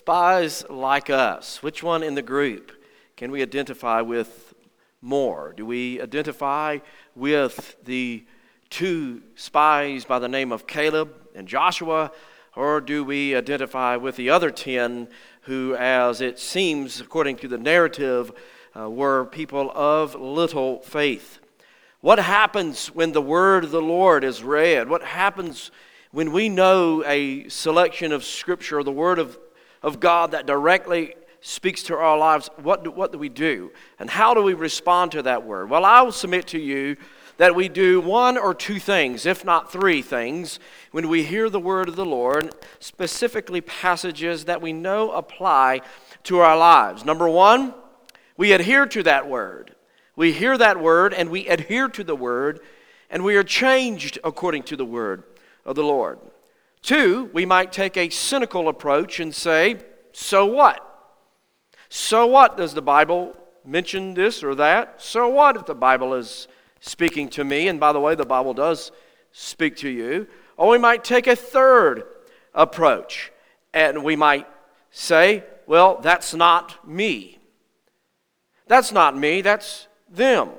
spies like us? Which one in the group can we identify with more? Do we identify with the two spies by the name of Caleb and Joshua, or do we identify with the other 10 who, as it seems, according to the narrative, were people of little faith? What happens when the word of the Lord is read? What happens when we know a selection of Scripture, the word of God that directly speaks to our lives? What do we do? And how do we respond to that word? Well, I will submit to you that we do one or two things, if not three things, when we hear the word of the Lord, specifically passages that we know apply to our lives. Number one, we adhere to that word. We hear that word and we adhere to the word, and we are changed according to the word of the Lord. Two, we might take a cynical approach and say, so what? So what? Does the Bible mention this or that? So what if the Bible is speaking to me? And by the way, the Bible does speak to you. Or we might take a third approach, and we might say, well, that's not me. That's not me, that's them.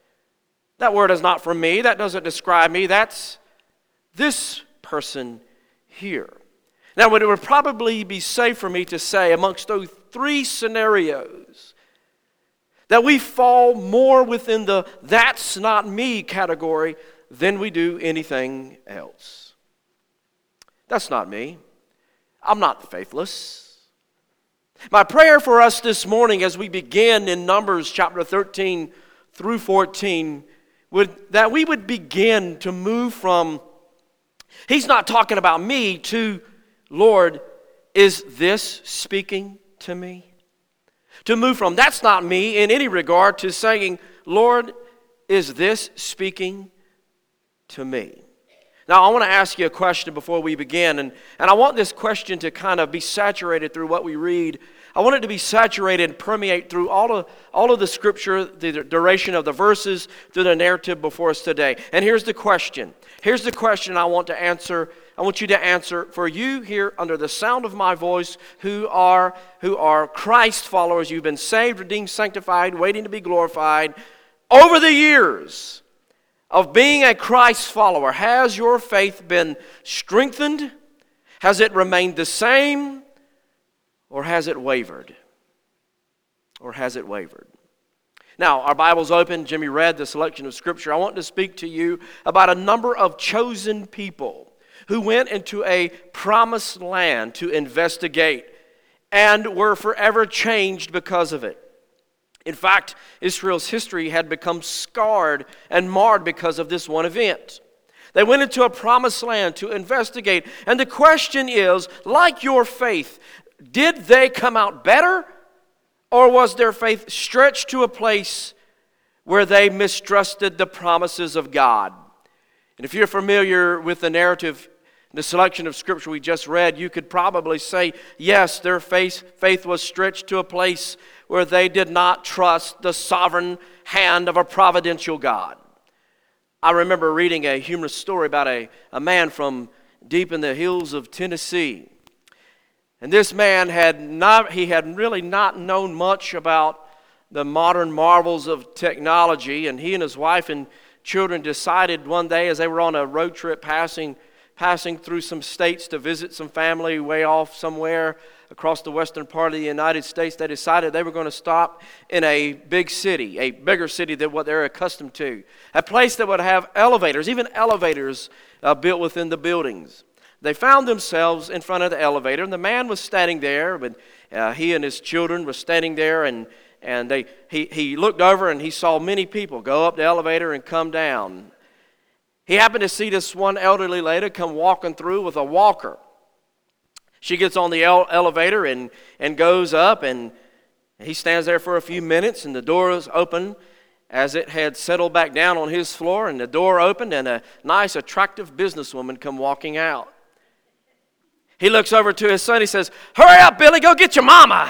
That word is not for me, that doesn't describe me, that's this person here. Now, it would probably be safe for me to say, amongst those three scenarios, that we fall more within the "that's not me" category than we do anything else. That's not me. I'm not faithless. My prayer for us this morning as we begin in Numbers chapter 13 through 14 that we would begin to move from, he's not talking about me, to, Lord, is this speaking to me? To move from that's not me in any regard to saying, Lord, is this speaking to me? Now, I want to ask you a question before we begin, and I want this question to kind of be saturated through what we read. I want it to be saturated and permeate through all of the Scripture, the duration of the verses, through the narrative before us today. And here's the question. Here's the question I want to answer. I want you to answer for you here under the sound of my voice who are Christ followers. You've been saved, redeemed, sanctified, waiting to be glorified. Over the years of being a Christ follower, has your faith been strengthened? Has it remained the same? Or has it wavered? Or has it wavered? Now, our Bible's open. Jimmy read the selection of Scripture. I want to speak to you about a number of chosen people who went into a promised land to investigate and were forever changed because of it. In fact, Israel's history had become scarred and marred because of this one event. They went into a promised land to investigate. And the question is, like your faith, did they come out better? Or was their faith stretched to a place where they mistrusted the promises of God? And if you're familiar with the narrative, the selection of Scripture we just read, you could probably say, yes, their faith was stretched to a place where they did not trust the sovereign hand of a providential God. I remember reading a humorous story about a man from deep in the hills of Tennessee. And this man had really not known much about the modern marvels of technology, and he and his wife and children decided one day as they were on a road trip passing through some states to visit some family way off somewhere across the western part of the United States, they decided they were going to stop in a big city, a bigger city than what they're accustomed to, a place that would have elevators, even elevators built within the buildings. They found themselves in front of the elevator, and the man was standing there, but he and his children were standing there, and he looked over and he saw many people go up the elevator and come down. He happened to see this one elderly lady come walking through with a walker. She gets on the elevator and goes up, and he stands there for a few minutes, and the door is open as it had settled back down on his floor, and the door opened, and a nice, attractive businesswoman come walking out. He looks over to his son. He says, "Hurry up, Billy, go get your mama."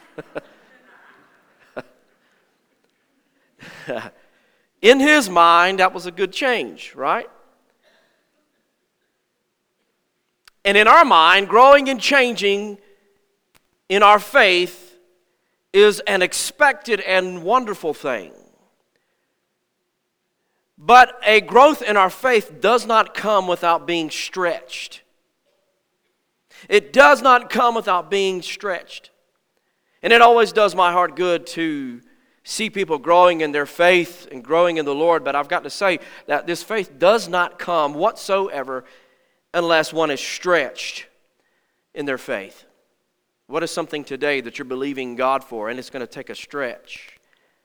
In his mind, that was a good change, right? And in our mind, growing and changing in our faith is an expected and wonderful thing. But a growth in our faith does not come without being stretched. It does not come without being stretched. And it always does my heart good to see people growing in their faith and growing in the Lord. But I've got to say that this faith does not come whatsoever unless one is stretched in their faith. What is something today that you're believing God for, and it's going to take a stretch?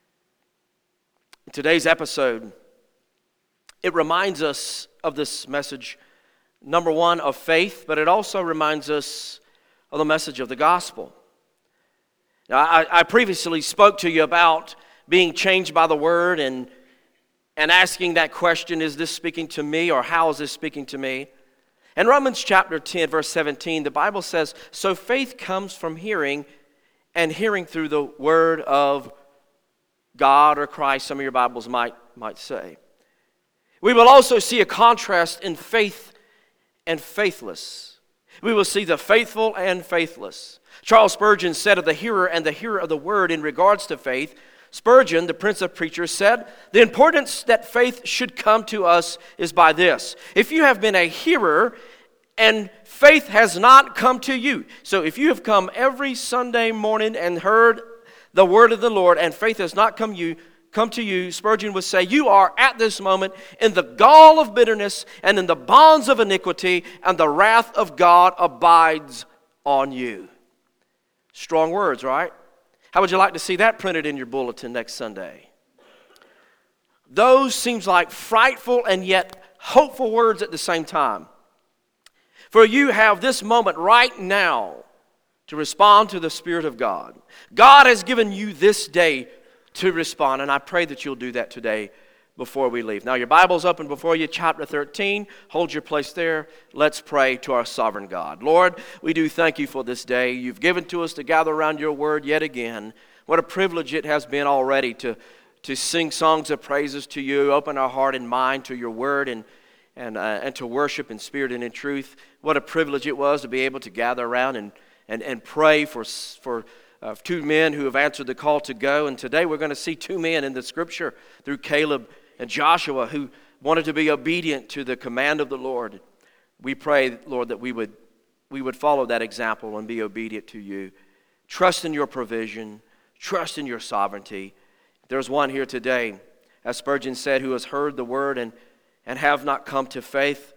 In today's episode, it reminds us of this message, number one, of faith, but it also reminds us of the message of the gospel. Now, I previously spoke to you about being changed by the Word and asking that question, is this speaking to me, or how is this speaking to me? In Romans chapter 10, verse 17, the Bible says, so faith comes from hearing, and hearing through the Word of God or Christ, some of your Bibles might say. We will also see a contrast in faith and faithless. We will see the faithful and faithless. Charles Spurgeon said of the hearer and the hearer of the Word in regards to faith, Spurgeon, the Prince of Preachers, said, the importance that faith should come to us is by this. If you have been a hearer and faith has not come to you, so if you have come every Sunday morning and heard the word of the Lord and faith has not come to you, Spurgeon would say, you are at this moment in the gall of bitterness and in the bonds of iniquity, and the wrath of God abides on you. Strong words, right? How would you like to see that printed in your bulletin next Sunday? Those seems like frightful and yet hopeful words at the same time. For you have this moment right now to respond to the Spirit of God. God has given you this day to respond, and I pray that you'll do that today before we leave. Now, your Bible's open before you, chapter 13. Hold your place there. Let's pray to our sovereign God. Lord, we do thank you for this day you've given to us to gather around your word yet again. What a privilege it has been already to sing songs of praises to you, open our heart and mind to your word, and to worship in spirit and in truth. What a privilege it was to be able to gather around and pray for two men who have answered the call to go. And today we're going to see two men in the scripture through Caleb and Joshua who wanted to be obedient to the command of the Lord. We pray, Lord, that we would follow that example and be obedient to you. Trust in your provision. Trust in your sovereignty. There's one here today, as Spurgeon said, who has heard the word and have not come to faith,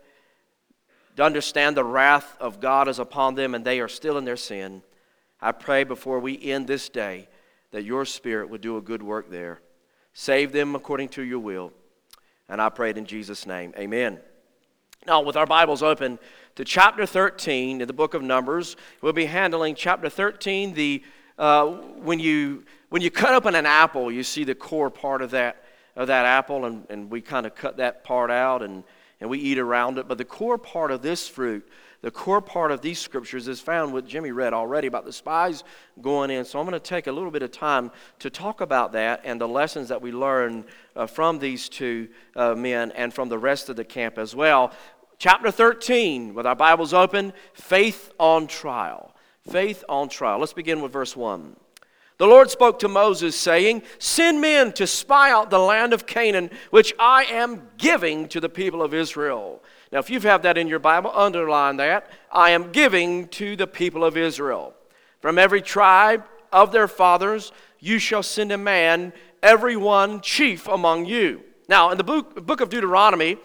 to understand the wrath of God is upon them and they are still in their sin. I pray before we end this day that your Spirit would do a good work there. Save them according to your will. And I pray it in Jesus' name. Amen. Now, with our Bibles open to chapter 13 in the book of Numbers, we'll be handling chapter 13. When you cut open an apple, you see the core part of that apple, and we kind of cut that part out and we eat around it. But the core part of this fruit, the core part of these scriptures is found what Jimmy read already about the spies going in. So I'm going to take a little bit of time to talk about that and the lessons that we learn from these two men and from the rest of the camp as well. Chapter 13, with our Bibles open, faith on trial. Faith on trial. Let's begin with verse 1. The Lord spoke to Moses, saying, send men to spy out the land of Canaan, which I am giving to the people of Israel. Now, if you have that in your Bible, underline that. I am giving to the people of Israel. From every tribe of their fathers, you shall send a man, every one chief among you. Now, in the book of Deuteronomy,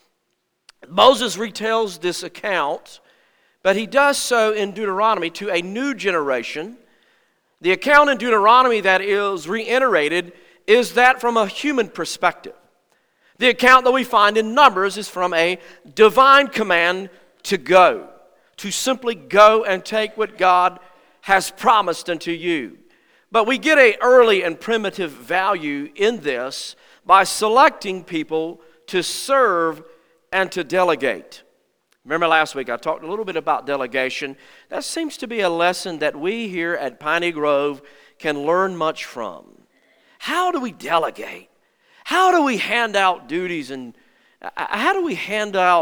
Moses retells this account, but he does so in Deuteronomy to a new generation. The account in Deuteronomy that is reiterated is that from a human perspective. The account that we find in Numbers is from a divine command to go, to simply go and take what God has promised unto you. But we get an early and primitive value in this by selecting people to serve and to delegate. Remember last week I talked a little bit about delegation. That seems to be a lesson that we here at Piney Grove can learn much from. How do we delegate? How do we hand out duties and how do we hand out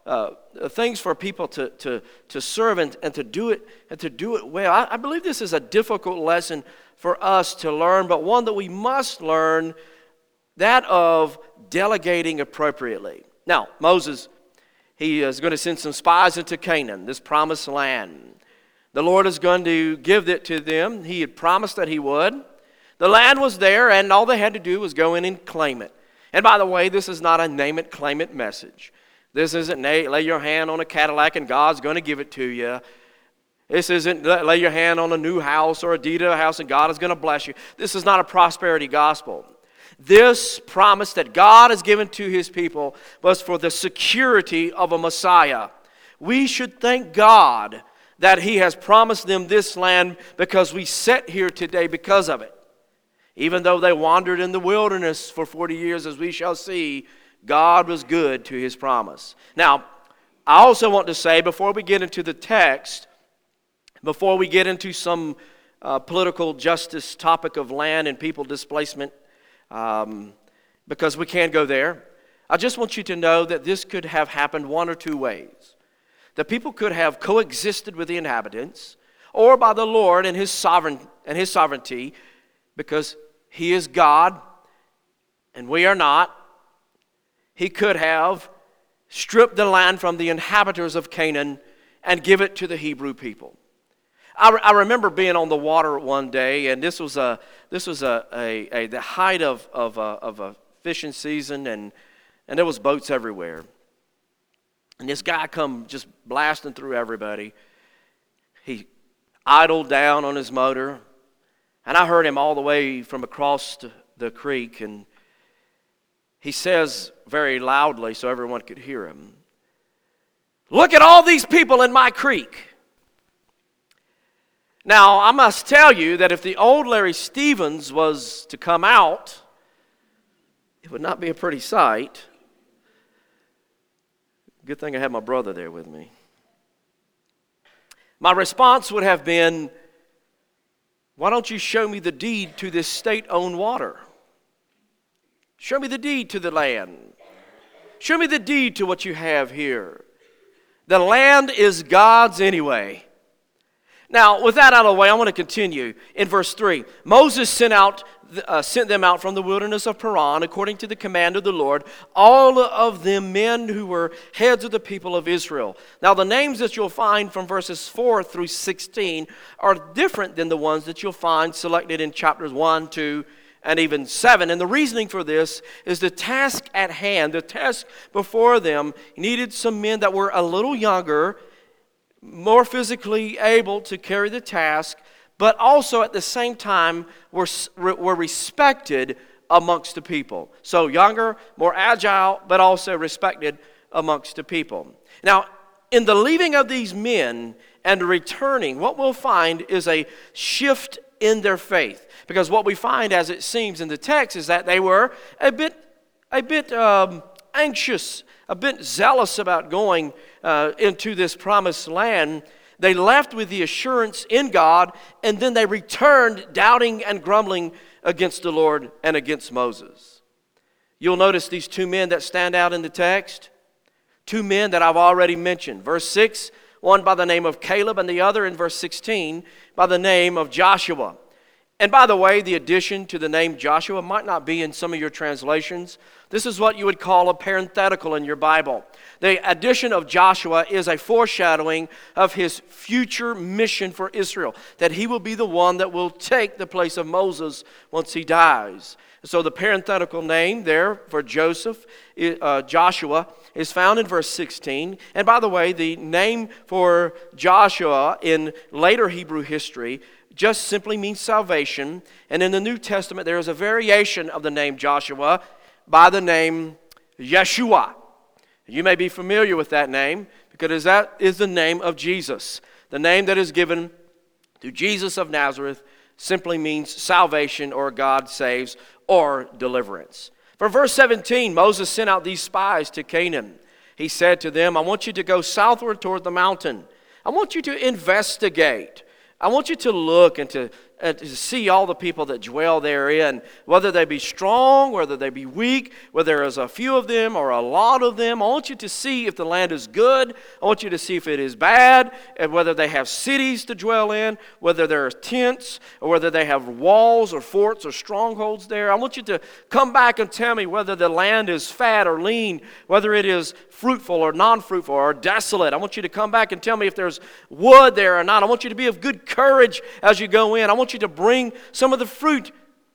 things for people to serve and to do it well. I believe this is a difficult lesson for us to learn, but one that we must learn, that of delegating appropriately. Now, Moses, he is going to send some spies into Canaan, this promised land. The Lord is going to give it to them. He had promised that he would. The land was there, and all they had to do was go in and claim it. And by the way, this is not a name it, claim it message. This isn't lay your hand on a Cadillac and God's going to give it to you. This isn't lay your hand on a new house or a deed of a house and God is going to bless you. This is not a prosperity gospel. This promise that God has given to his people was for the security of a Messiah. We should thank God that he has promised them this land, because we sit here today because of it. Even though they wandered in the wilderness for 40 years, as we shall see, God was good to his promise. Now, I also want to say, before we get into the text, before we get into some political justice topic of land and people displacement, because we can't go there, I just want you to know that this could have happened one or two ways. The people could have coexisted with the inhabitants, or by the Lord and his sovereignty, because he is God and we are not. He could have stripped the land from the inhabitants of Canaan and give it to the Hebrew people. I remember being on the water one day, and this was the height of a fishing season, and there was boats everywhere. And this guy come just blasting through everybody. He idled down on his motor, and I heard him all the way from across the creek, and he says very loudly so everyone could hear him, "Look at all these people in my creek." Now, I must tell you that if the old Larry Stevens was to come out, it would not be a pretty sight. Good thing I had my brother there with me. My response would have been, "Why don't you show me the deed to this state-owned water? Show me the deed to the land. Show me the deed to what you have here. The land is God's anyway." Now, with that out of the way, I want to continue. In verse 3, Moses sent them out from the wilderness of Paran, according to the command of the Lord, all of them men who were heads of the people of Israel. Now, the names that you'll find from verses 4 through 16 are different than the ones that you'll find selected in chapters 1, 2, and even 7. And the reasoning for this is the task at hand, the task before them, needed some men that were a little younger, more physically able to carry the task, but also at the same time were respected amongst the people. So younger, more agile, but also respected amongst the people. Now, in the leaving of these men and returning, what we'll find is a shift in their faith. Because what we find, as it seems in the text, is that they were a bit anxious, a bit zealous about going into this promised land. They left with the assurance in God, and then they returned doubting and grumbling against the Lord and against Moses. You'll notice these two men that stand out in the text, two men that I've already mentioned. Verse 6, one by the name of Caleb, and the other in verse 16 by the name of Joshua. And by the way, the addition to the name Joshua might not be in some of your translations. This is what you would call a parenthetical in your Bible. The addition of Joshua is a foreshadowing of his future mission for Israel, that he will be the one that will take the place of Moses once he dies. So the parenthetical name there for Joshua, is found in verse 16. And by the way, the name for Joshua in later Hebrew history just simply means salvation. And in the New Testament, there is a variation of the name Joshua by the name Yeshua. You may be familiar with that name because that is the name of Jesus. The name that is given to Jesus of Nazareth simply means salvation, or God saves, or deliverance. For verse 17, Moses sent out these spies to Canaan. He said to them, "I want you to go southward toward the mountain. I want you to investigate. I want you to look and to see all the people that dwell therein, whether they be strong, whether they be weak, whether there is a few of them or a lot of them. I want you to see if the land is good. I want you to see if it is bad, and whether they have cities to dwell in, whether there are tents, or whether they have walls or forts or strongholds there. I want you to come back and tell me whether the land is fat or lean, whether it is fruitful or non-fruitful or desolate. I want you to come back and tell me if there's wood there or not. I want you to be of good courage as you go in. I want you to bring some of the fruit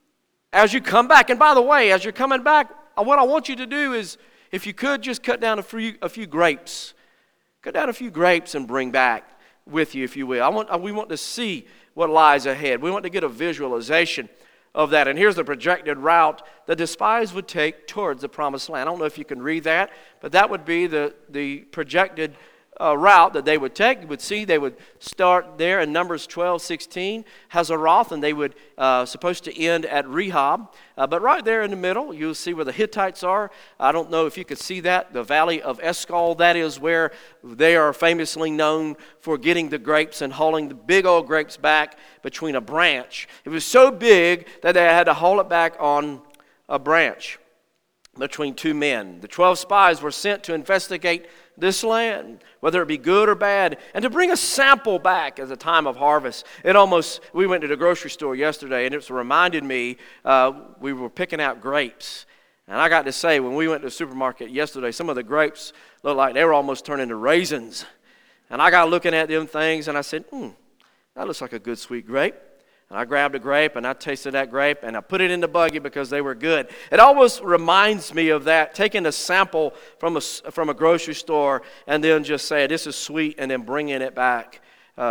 as you come back. And by the way, as you're coming back, what I want you to do is, if you could, just cut down a few grapes. Cut down a few grapes and bring back with you, if you will. We want to see what lies ahead. We want to get a visualization of that. And here's the projected route that the spies would take towards the promised land. I don't know if you can read that, but that would be the projected route that they would take. You would see they would start there in Numbers 12:16, Hazeroth, and they would supposed to end at Rehob. But right there in the middle, you'll see where the Hittites are. I don't know if you could see that, the valley of Eshcol. That is where they are famously known for getting the grapes and hauling the big old grapes back between a branch. It was so big that they had to haul it back on a branch between two men. The 12 spies were sent to investigate this land, whether it be good or bad, and to bring a sample back as a time of harvest. We went to the grocery store yesterday, and it reminded me, we were picking out grapes. And I got to say, when we went to the supermarket yesterday, some of the grapes looked like they were almost turning into raisins. And I got looking at them things, and I said, that looks like a good sweet grape. And I grabbed a grape, and I tasted that grape, and I put it in the buggy because they were good. It always reminds me of that, taking a sample from a grocery store and then just saying, this is sweet, and then bringing it back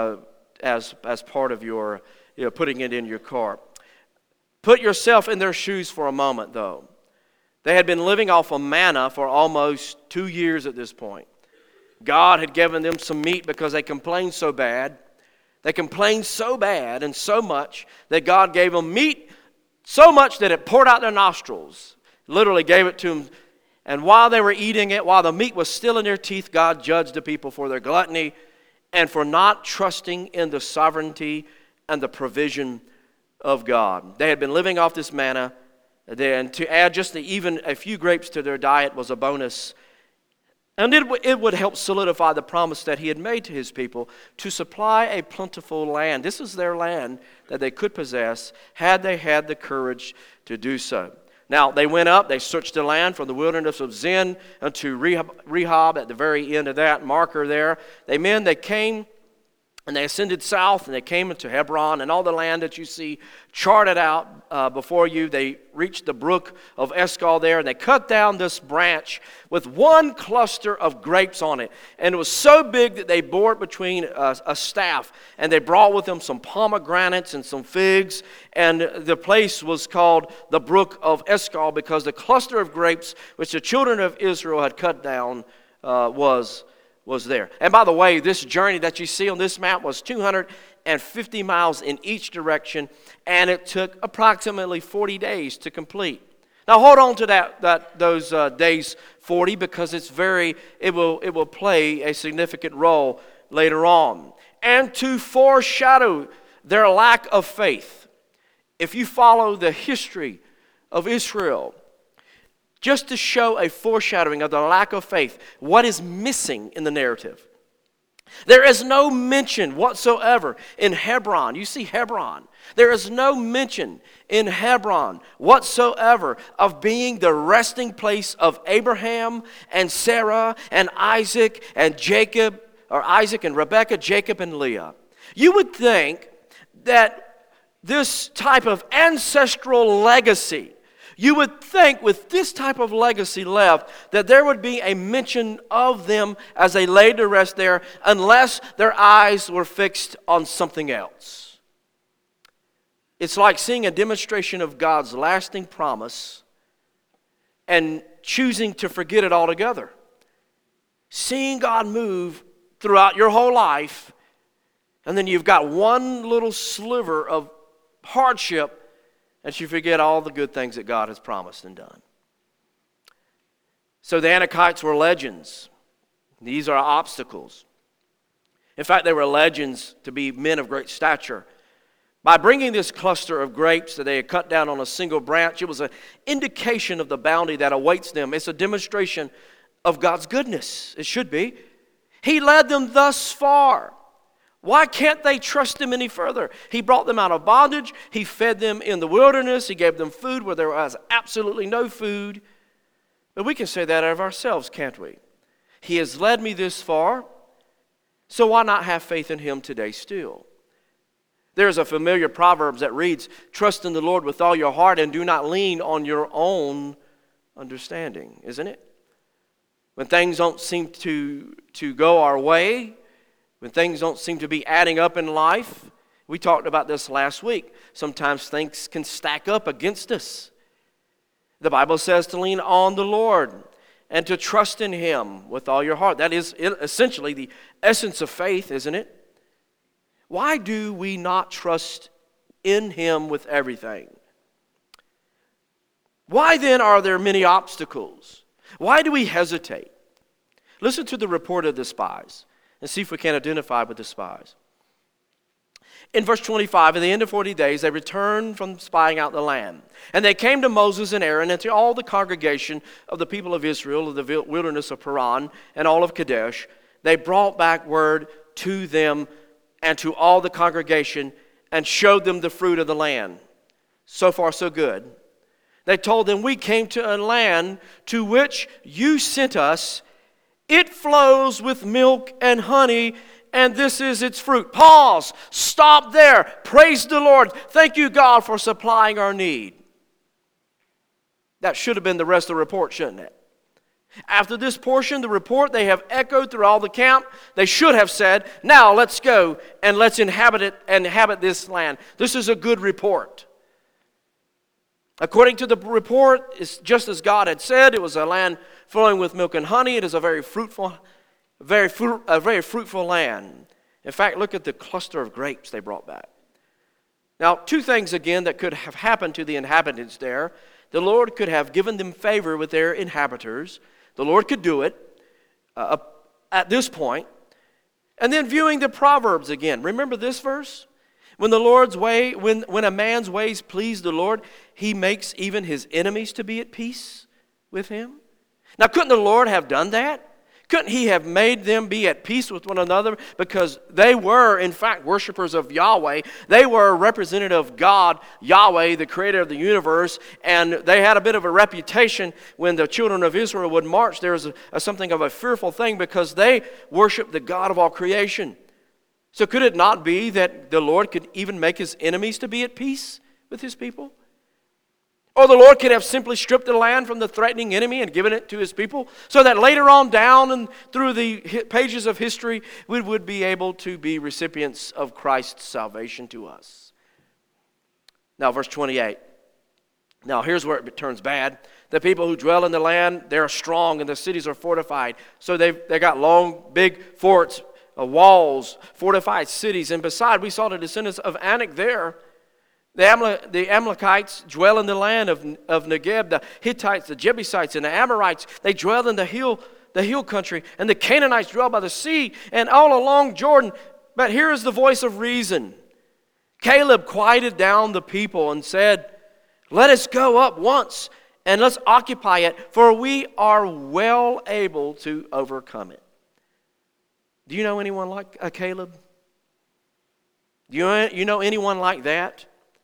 as part of your, putting it in your cart. Put yourself in their shoes for a moment, though. They had been living off of manna for almost 2 years at this point. God had given them some meat because they complained so bad. They complained so bad and so much that God gave them meat so much that it poured out their nostrils. Literally gave it to them. And while they were eating it, while the meat was still in their teeth, God judged the people for their gluttony and for not trusting in the sovereignty and the provision of God. They had been living off this manna. Then to add just even a few grapes to their diet was a bonus. And it would help solidify the promise that he had made to his people to supply a plentiful land. This is their land that they could possess had they had the courage to do so. Now, they went up, they searched the land from the wilderness of Zin unto Rehob at the very end of that marker there. They came and they ascended south, and they came into Hebron, and all the land that you see charted out before you. They reached the brook of Eshcol there, and they cut down this branch with one cluster of grapes on it. And it was so big that they bore it between a staff, and they brought with them some pomegranates and some figs, and the place was called the brook of Eshcol because the cluster of grapes which the children of Israel had cut down was there. And by the way, this journey that you see on this map was 250 miles in each direction, and it took approximately 40 days to complete. Now hold on to those days 40 because it will play a significant role later on. And to foreshadow their lack of faith, if you follow the history of Israel, just to show a foreshadowing of the lack of faith, what is missing in the narrative. There is no mention whatsoever in Hebron. You see Hebron. There is no mention in Hebron whatsoever of being the resting place of Abraham and Sarah and Isaac and Jacob, or Isaac and Rebekah, Jacob and Leah. You would think that this type of ancestral legacy, you would think with this type of legacy left that there would be a mention of them as they laid to rest there unless their eyes were fixed on something else. It's like seeing a demonstration of God's lasting promise and choosing to forget it altogether. Seeing God move throughout your whole life, and then you've got one little sliver of hardship and you forget all the good things that God has promised and done. So the Anakites were legends. These are obstacles. In fact, they were legends to be men of great stature. By bringing this cluster of grapes that they had cut down on a single branch, it was an indication of the bounty that awaits them. It's a demonstration of God's goodness. It should be. He led them thus far. Why can't they trust Him any further? He brought them out of bondage. He fed them in the wilderness. He gave them food where there was absolutely no food. But we can say that of ourselves, can't we? He has led me this far, so why not have faith in Him today still? There's a familiar proverb that reads, "Trust in the Lord with all your heart and do not lean on your own understanding," isn't it? When things don't seem to go our way, when things don't seem to be adding up in life, we talked about this last week. Sometimes things can stack up against us. The Bible says to lean on the Lord and to trust in Him with all your heart. That is essentially the essence of faith, isn't it? Why do we not trust in Him with everything? Why then are there many obstacles? Why do we hesitate? Listen to the report of the spies and see if we can identify with the spies. In verse 25, at the end of 40 days, they returned from spying out the land. And they came to Moses and Aaron and to all the congregation of the people of Israel of the wilderness of Paran and all of Kadesh. They brought back word to them and to all the congregation and showed them the fruit of the land. So far, so good. They told them, "We came to a land to which you sent us. It flows with milk and honey, and this is its fruit." Pause. Stop there. Praise the Lord. Thank you, God, for supplying our need. That should have been the rest of the report, shouldn't it? After this portion, the report they have echoed through all the camp. They should have said, "Now let's go and let's inhabit this land." This is a good report. According to the report, it's just as God had said. It was a land flowing with milk and honey. It is a very fruitful land. In fact, look at the cluster of grapes they brought back. Now, two things again that could have happened to the inhabitants there. The Lord could have given them favor with their inhabitants. The Lord could do it at this point. And then viewing the Proverbs again. Remember this verse? When a man's ways please the Lord, He makes even his enemies to be at peace with him. Now, couldn't the Lord have done that? Couldn't He have made them be at peace with one another? Because they were, in fact, worshipers of Yahweh. They were a representative of God, Yahweh, the creator of the universe. And they had a bit of a reputation when the children of Israel would march. There was something of a fearful thing because they worshiped the God of all creation. So could it not be that the Lord could even make His enemies to be at peace with His people? Or the Lord could have simply stripped the land from the threatening enemy and given it to His people so that later on down and through the pages of history, we would be able to be recipients of Christ's salvation to us. Now, verse 28. Now, here's where it turns bad. The people who dwell in the land, they're strong and the cities are fortified. So they got long, big forts, walls, fortified cities. And beside, we saw the descendants of Anak there. The Amalekites dwell in the land of Negeb. The Hittites, the Jebusites, and the Amorites, they dwell in the hill country. And the Canaanites dwell by the sea and all along Jordan. But here is the voice of reason. Caleb quieted down the people and said, "Let us go up once and let's occupy it, for we are well able to overcome it." Do you know anyone like Caleb? Do you know anyone like that?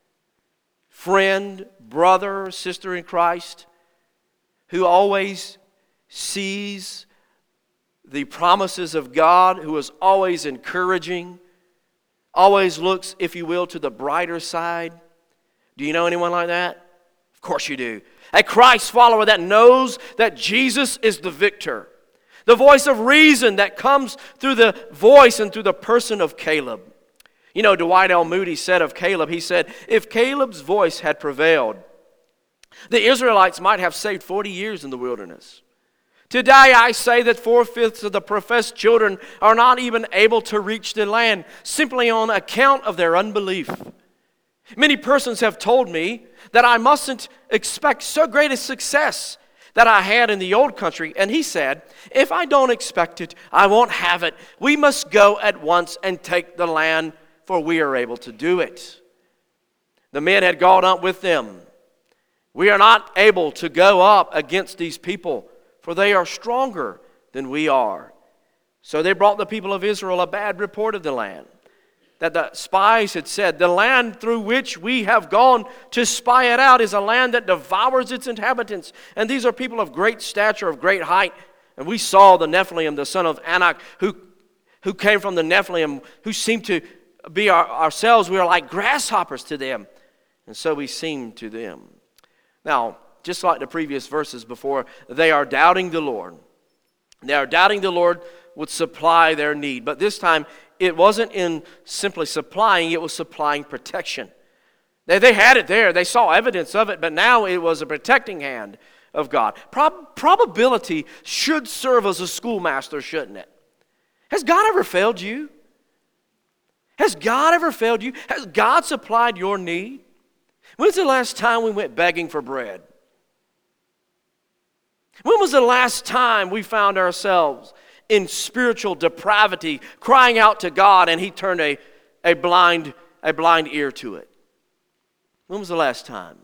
Friend, brother, sister in Christ, who always sees the promises of God, who is always encouraging, always looks, if you will, to the brighter side. Do you know anyone like that? Of course you do. A Christ follower that knows that Jesus is the victor. The voice of reason that comes through the voice and through the person of Caleb. You know, Dwight L. Moody said of Caleb, he said, if Caleb's voice had prevailed, the Israelites might have saved 40 years in the wilderness. Today I say that 4/5 of the professed children are not even able to reach the land simply on account of their unbelief. Many persons have told me that I mustn't expect so great a success that I had in the old country. And he said, if I don't expect it, I won't have it. We must go at once and take the land, for we are able to do it. The men had gone up with them. We are not able to go up against these people, for they are stronger than we are. So they brought the people of Israel a bad report of the land, that the spies had said, the land through which we have gone to spy it out is a land that devours its inhabitants. And these are people of great stature, of great height. And we saw the Nephilim, the son of Anak, who came from the Nephilim, who seemed to be ourselves. We are like grasshoppers to them. And so we seem to them. Now, just like the previous verses before, they are doubting the Lord. They are doubting the Lord would supply their need. But this time, it wasn't in simply supplying, it was supplying protection. They had it there. They saw evidence of it, but now it was a protecting hand of God. Probability should serve as a schoolmaster, shouldn't it? Has God ever failed you? Has God ever failed you? Has God supplied your need? When's the last time we went begging for bread? When was the last time we found ourselves in spiritual depravity, crying out to God, and He turned a blind ear to it? When was the last time?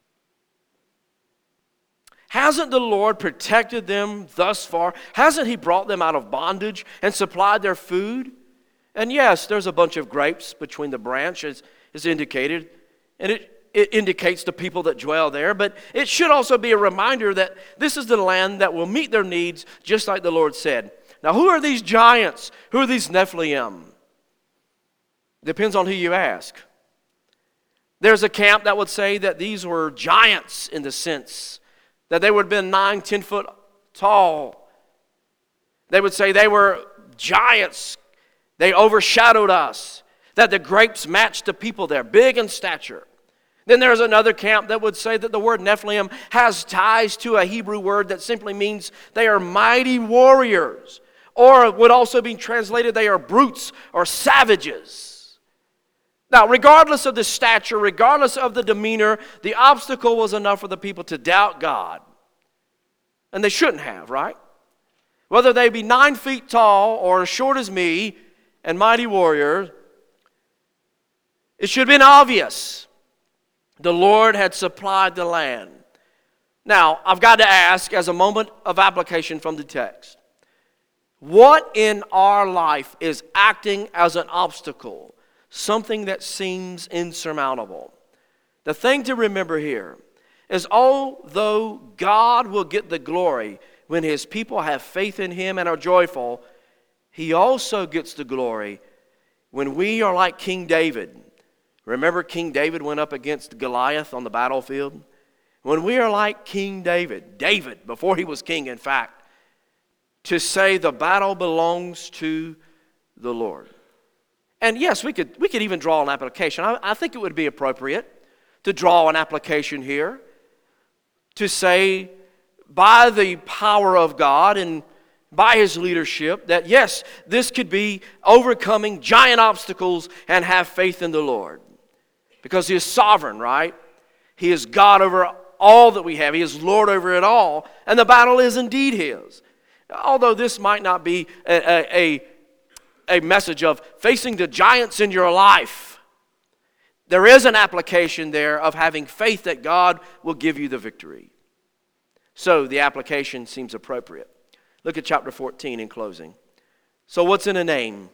Hasn't the Lord protected them thus far? Hasn't He brought them out of bondage and supplied their food? And yes, there's a bunch of grapes between the branches, as indicated, and it indicates the people that dwell there, but it should also be a reminder that this is the land that will meet their needs, just like the Lord said. Now, who are these giants? Who are these Nephilim? Depends on who you ask. There's a camp that would say that these were giants in the sense that they would have been 9-10 foot tall. They would say they were giants. They overshadowed us. That the grapes matched the people there, big in stature. Then there's another camp that would say that the word Nephilim has ties to a Hebrew word that simply means they are mighty warriors. Or it would also be translated they are brutes or savages. Now, regardless of the stature, regardless of the demeanor, the obstacle was enough for the people to doubt God. And they shouldn't have, right? Whether they be 9 feet tall or as short as me and mighty warriors, it should have been obvious. The Lord had supplied the land. Now, I've got to ask, as a moment of application from the text, what in our life is acting as an obstacle, something that seems insurmountable? The thing to remember here is, although God will get the glory when His people have faith in Him and are joyful, He also gets the glory when we are like King David. Remember, King David went up against Goliath on the battlefield? When we are like King David, before he was king, in fact, to say the battle belongs to the Lord. And yes, we could even draw an application. I think it would be appropriate to draw an application here to say, by the power of God and by His leadership, that yes, this could be overcoming giant obstacles and have faith in the Lord. Because He is sovereign, right? He is God over all that we have. He is Lord over it all. And the battle is indeed His. Although this might not be a message of facing the giants in your life, there is an application there of having faith that God will give you the victory. So the application seems appropriate. Look at chapter 14 in closing. So what's in a name?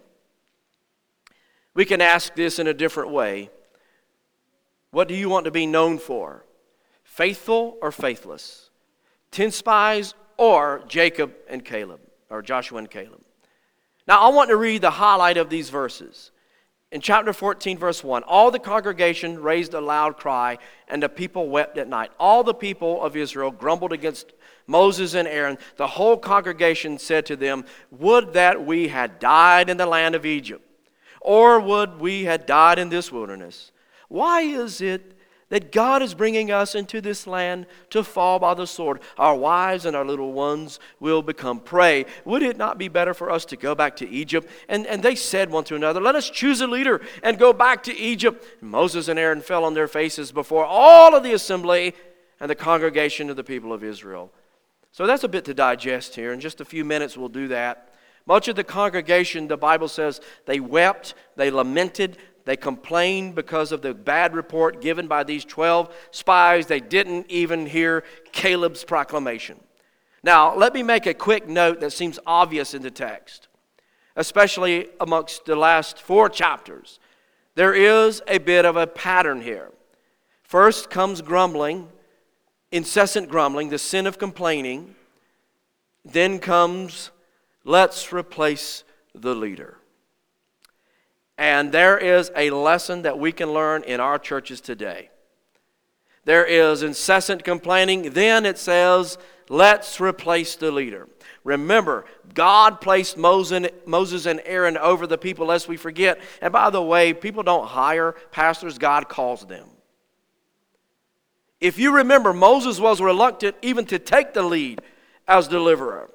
We can ask this in a different way. What do you want to be known for? Faithful or faithless? 10 spies or Jacob and Caleb, or Joshua and Caleb? Now I want to read the highlight of these verses. In chapter 14, verse 1, all the congregation raised a loud cry, and the people wept at night. All the people of Israel grumbled against Moses and Aaron. The whole congregation said to them, would that we had died in the land of Egypt, or would we had died in this wilderness. Why is it that God is bringing us into this land to fall by the sword? Our wives and our little ones will become prey. Would it not be better for us to go back to Egypt? And they said one to another, let us choose a leader and go back to Egypt. And Moses and Aaron fell on their faces before all of the assembly and the congregation of the people of Israel. So that's a bit to digest here. In just a few minutes we'll do that. Much of the congregation, the Bible says, they wept, they lamented, They complained because of the bad report given by these 12 spies. They didn't even hear Caleb's proclamation. Now, let me make a quick note that seems obvious in the text, especially amongst the last 4 chapters. There is a bit of a pattern here. First comes grumbling, incessant grumbling, the sin of complaining. Then comes, let's replace the leader. And there is a lesson that we can learn in our churches today. There is incessant complaining. Then it says, let's replace the leader. Remember, God placed Moses and Aaron over the people, lest we forget. And by the way, people don't hire pastors, God calls them. If you remember, Moses was reluctant even to take the lead as deliverer.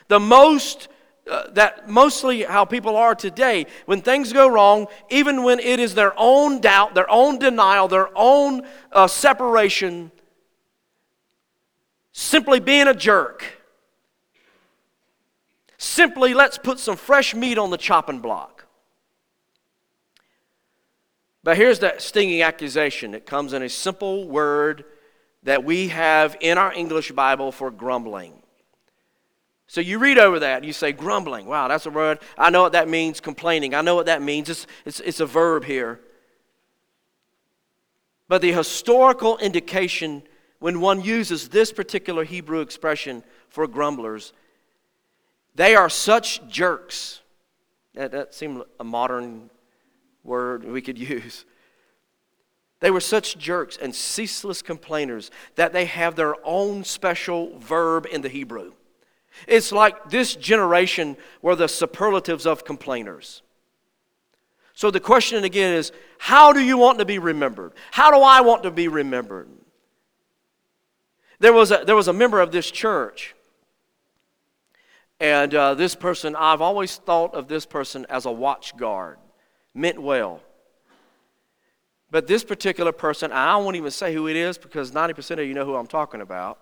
Mostly how people are today, when things go wrong, even when it is their own doubt, their own denial, their own separation, simply being a jerk. Simply, let's put some fresh meat on the chopping block. But here's that stinging accusation. It comes in a simple word that we have in our English Bible for grumbling. So you read over that and you say, grumbling. Wow, that's a word. I know what that means, complaining. I know what that means. It's a verb here. But the historical indication when one uses this particular Hebrew expression for grumblers, they are such jerks. That seemed a modern word we could use. They were such jerks and ceaseless complainers that they have their own special verb in the Hebrew. It's like this generation were the superlatives of complainers. So the question again is, how do you want to be remembered? How do I want to be remembered? There was a member of this church, and this person, I've always thought of this person as a watch guard, meant well. But this particular person, I won't even say who it is because 90% of you know who I'm talking about.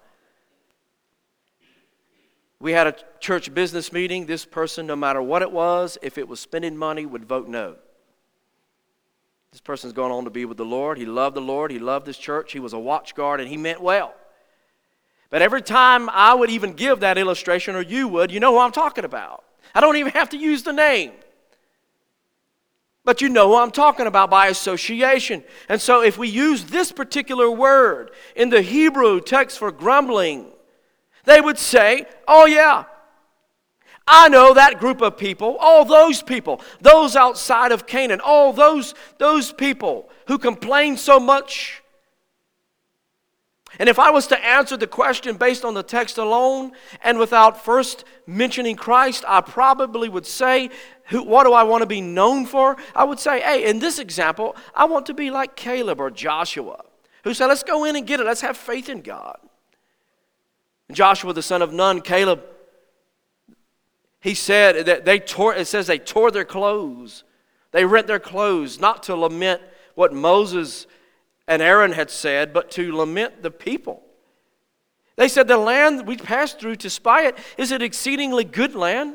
We had a church business meeting. This person, no matter what it was, if it was spending money, would vote no. This person's gone on to be with the Lord. He loved the Lord. He loved this church. He was a watch guard, and he meant well. But every time I would even give that illustration, or you would, you know who I'm talking about. I don't even have to use the name. But you know who I'm talking about by association. And so if we use this particular word in the Hebrew text for grumbling, they would say, oh yeah, I know that group of people, all those people, those outside of Canaan, all those people who complain so much. And if I was to answer the question based on the text alone and without first mentioning Christ, I probably would say, what do I want to be known for? I would say, hey, in this example, I want to be like Caleb or Joshua, who said, let's go in and get it. Let's have faith in God. Joshua, the son of Nun, Caleb, he said that it says they tore their clothes. They rent their clothes, not to lament what Moses and Aaron had said, but to lament the people. They said, the land we passed through to spy it is an exceedingly good land.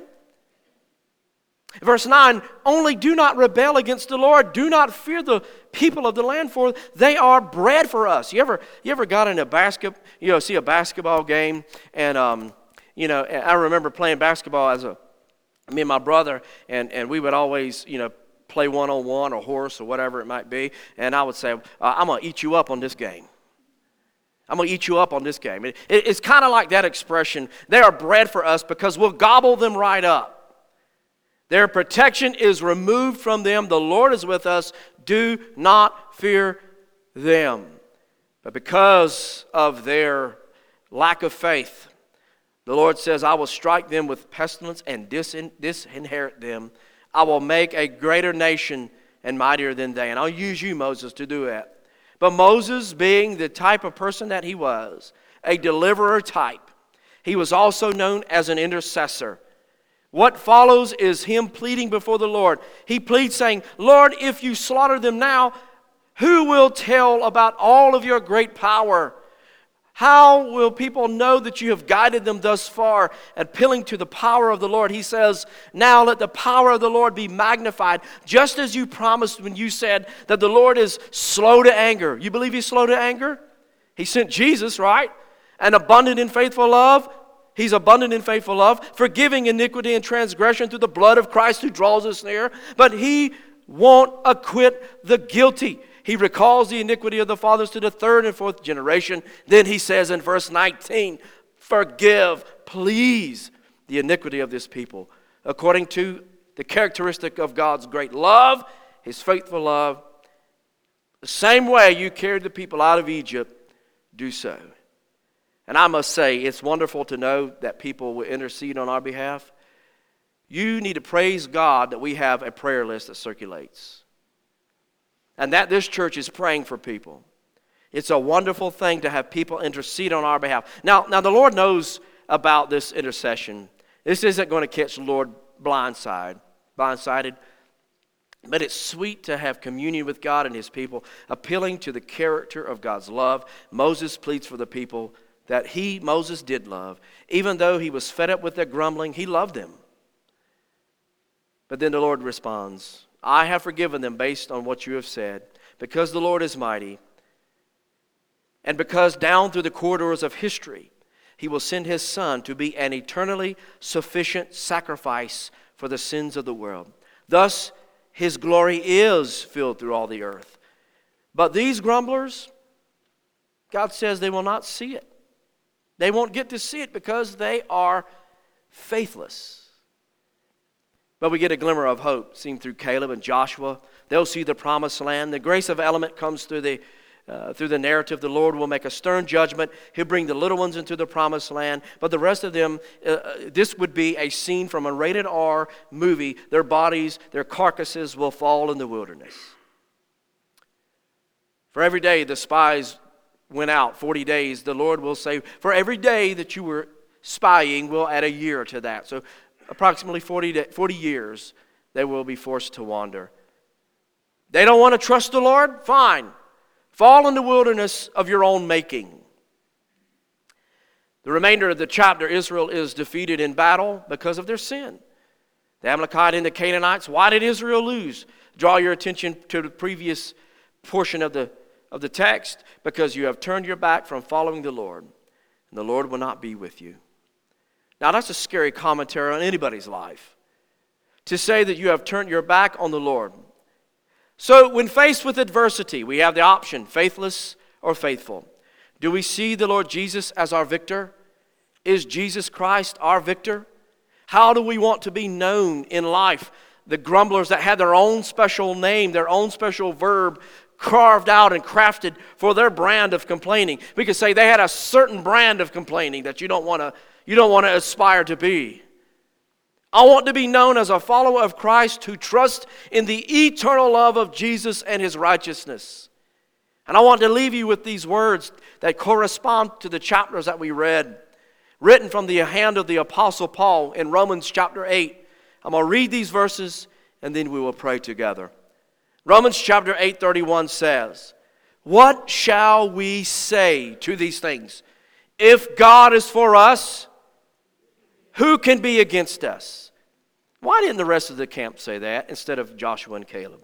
Verse 9, only do not rebel against the Lord. Do not fear the people of the land, for they are bread for us. You ever got in see a basketball game, and I remember playing basketball me and my brother, and we would always, play one-on-one or horse or whatever it might be, and I would say, I'm going to eat you up on this game. I'm going to eat you up on this game. It's kind of like that expression. They are bread for us because we'll gobble them right up. Their protection is removed from them. The Lord is with us. Do not fear them. But because of their lack of faith, the Lord says, I will strike them with pestilence and disinherit them. I will make a greater nation and mightier than they. And I'll use you, Moses, to do that. But Moses, being the type of person that he was, a deliverer type, he was also known as an intercessor. What follows is him pleading before the Lord. He pleads saying, Lord, if you slaughter them now, who will tell about all of your great power? How will people know that you have guided them thus far, appealing to the power of the Lord? He says, now let the power of the Lord be magnified, just as you promised when you said that the Lord is slow to anger. You believe He's slow to anger? He sent Jesus, right? And abundant in faithful love. He's abundant in faithful love, forgiving iniquity and transgression through the blood of Christ who draws us near. But He won't acquit the guilty. He recalls the iniquity of the fathers to the third and fourth generation. Then He says in verse 19, forgive, please, the iniquity of this people, according to the characteristic of God's great love, His faithful love. The same way you carried the people out of Egypt, do so. And I must say, it's wonderful to know that people will intercede on our behalf. You need to praise God that we have a prayer list that circulates. And that this church is praying for people. It's a wonderful thing to have people intercede on our behalf. Now the Lord knows about this intercession. This isn't going to catch the Lord blindsided. But it's sweet to have communion with God and His people, appealing to the character of God's love. Moses pleads for the people that Moses did love. Even though he was fed up with their grumbling, he loved them. But then the Lord responds, I have forgiven them based on what you have said, because the Lord is mighty, and because down through the corridors of history, He will send His Son to be an eternally sufficient sacrifice for the sins of the world. Thus, His glory is filled through all the earth. But these grumblers, God says they will not see it. They won't get to see it because they are faithless. But we get a glimmer of hope seen through Caleb and Joshua. They'll see the promised land. The grace of element comes through the narrative. The Lord will make a stern judgment. He'll bring the little ones into the promised land. But the rest of them, this would be a scene from a rated R movie. Their bodies, their carcasses will fall in the wilderness. For every day the spies went out, 40 days, the Lord will say, for every day that you were spying, we'll add a year to that. So approximately 40 years, they will be forced to wander. They don't want to trust the Lord? Fine. Fall in the wilderness of your own making. The remainder of the chapter, Israel is defeated in battle because of their sin. The Amalekite and the Canaanites, why did Israel lose? Draw your attention to the previous portion of the text, because you have turned your back from following the Lord, and the Lord will not be with you. Now that's a scary commentary on anybody's life, to say that you have turned your back on the Lord. So when faced with adversity, we have the option, faithless or faithful. Do we see the Lord Jesus as our victor? Is Jesus Christ our victor? How do we want to be known in life? The grumblers that had their own special name, their own special verb carved out and crafted for their brand of complaining. We could say they had a certain brand of complaining that you don't want to aspire to be. I want to be known as a follower of Christ who trusts in the eternal love of Jesus and His righteousness. And I want to leave you with these words that correspond to the chapters that we read, written from the hand of the Apostle Paul in Romans chapter 8. I'm going to read these verses and then we will pray together. Romans chapter 8:31 says, what shall we say to these things? If God is for us, who can be against us? Why didn't the rest of the camp say that instead of Joshua and Caleb?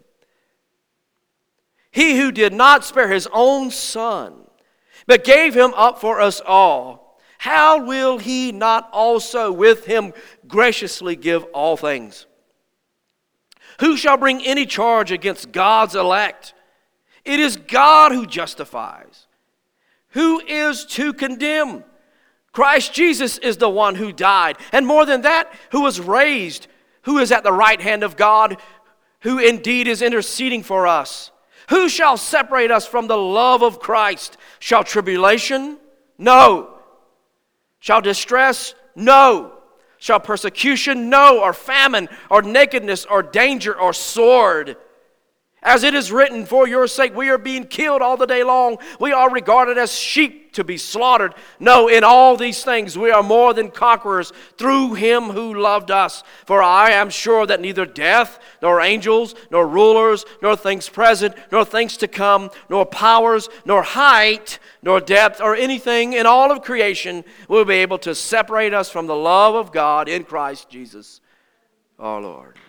He who did not spare His own Son, but gave Him up for us all, how will He not also with Him graciously give all things? Who shall bring any charge against God's elect? It is God who justifies. Who is to condemn? Christ Jesus is the one who died, and more than that, who was raised, who is at the right hand of God, who indeed is interceding for us. Who shall separate us from the love of Christ? Shall tribulation? No. Shall distress? No. Shall persecution? No. Or famine, or nakedness, or danger, or sword? As it is written, for your sake we are being killed all the day long. We are regarded as sheep to be slaughtered. No, in all these things we are more than conquerors through him who loved us. For I am sure that neither death, nor angels, nor rulers, nor things present, nor things to come, nor powers, nor height, nor depth, or anything in all of creation will be able to separate us from the love of God in Christ Jesus our Lord.